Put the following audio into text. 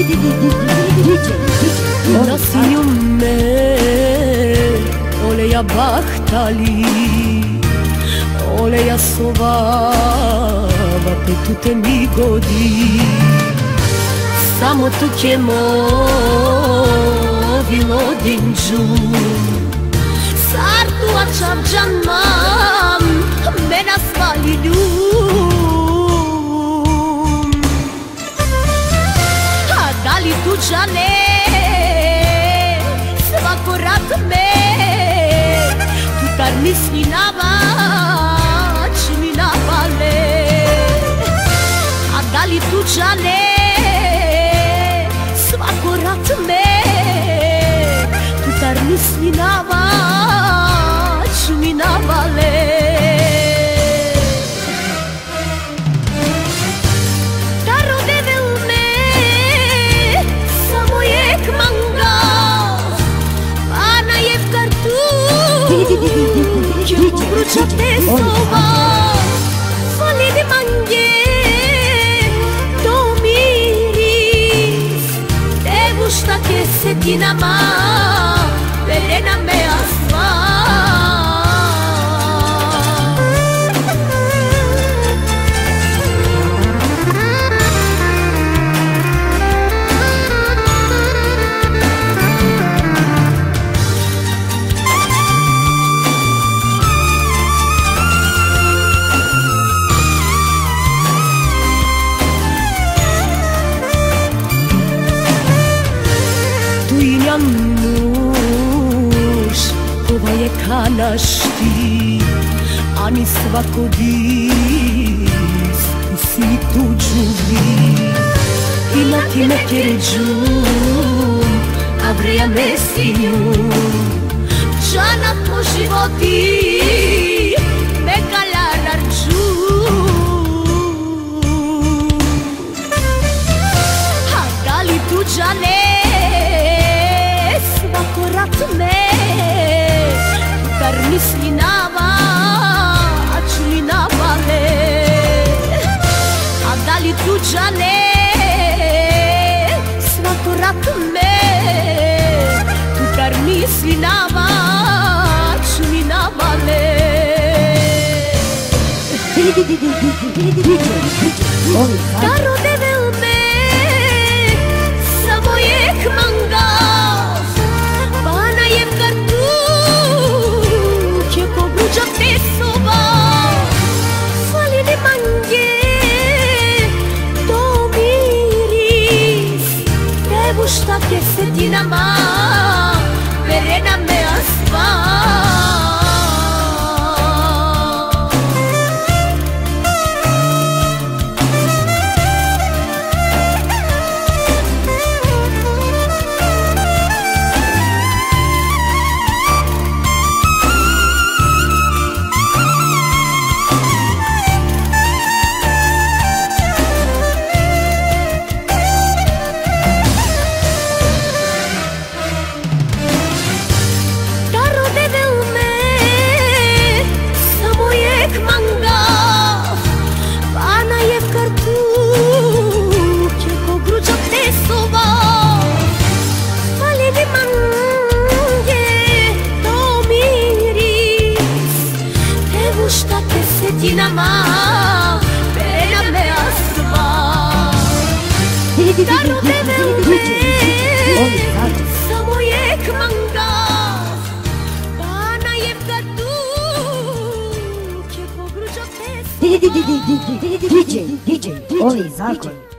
Nasinju me Oleja bahtali Oleja sovava Petute mi godi Samo tu ćemo Vilodin džum Sartu a čavđan mam Mena svali ljum A da li tuđane Svako rat me Tutar misli na vać mi navale A da li tuđane Svako rat me Tutar misli na vać mi navale Bruciate sova Fali di manghe Do miris Te gusta che se ti nama Verena me asma Muž, ova je kanašti, ani svako dis, si tuđu vi. Ima ti me kerđum, a vreja me sinjum, čana po životi, me kalara rđum. A da li tuđane Rat me Tutar misli na vać mi navale A da li tuđane Svako rat me Tutar misli na vać mi navale Staro devel me Samo je kmanga Šta che se ti nama Verena me asma Nama, pena me asma Staro devel me Samo je kmanga Pana je v gadu Če pogruča pesma DJ, Oli Zakon